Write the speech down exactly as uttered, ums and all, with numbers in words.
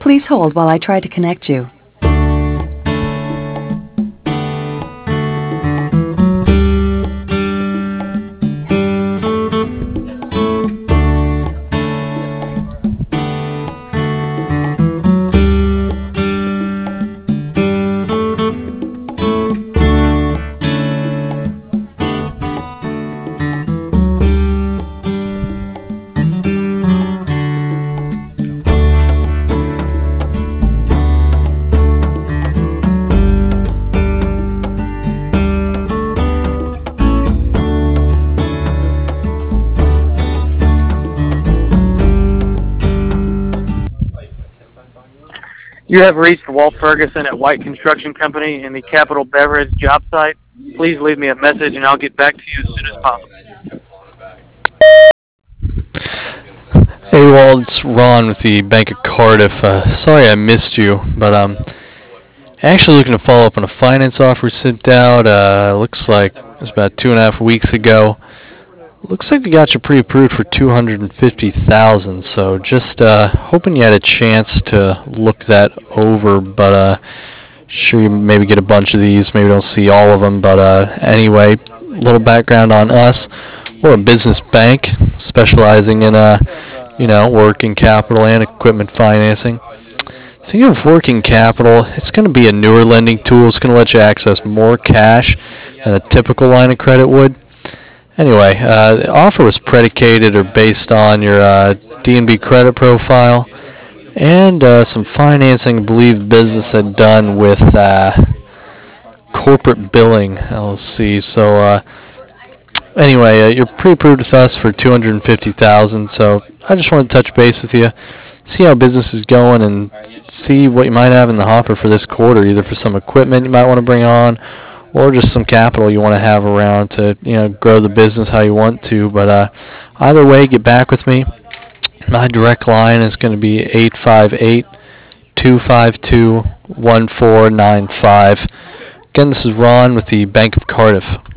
Please hold while I try to connect you. You have reached Walt Ferguson at White Construction Company in the Capital Beverage job site. Please leave me a message and I'll get back to you as soon as possible. Hey Walt, it's Ron with the Bank of Cardiff. Uh, sorry I missed you, but um, actually looking to follow up on a finance offer we sent out. Uh, looks like it was about two and a half weeks ago. Looks like we got you pre-approved for two hundred and fifty thousand. So just uh, hoping you had a chance to look that over. But uh, sure you maybe get a bunch of these. Maybe don't see all of them. But uh, anyway, a little background on us. We're a business bank specializing in uh, you know, working capital and equipment financing. Thinking of working capital, it's going to be a newer lending tool. It's going to let you access more cash than a typical line of credit would. Anyway, uh, the offer was predicated or based on your uh, D N B credit profile and uh, some financing I believe the business had done with uh, Corporate Billing L L C. So uh, anyway, uh, you're pre-approved with us for two hundred fifty thousand dollars. So I just wanted to touch base with you, see how business is going, and see what you might have in the hopper for this quarter, either for some equipment you might want to bring on, or just some capital you want to have around to, you know, grow the business how you want to. But uh, either way, get back with me. My direct line is going to be eight five eight, two five two, one four nine five. Again, this is Ron with the Bank of Cardiff.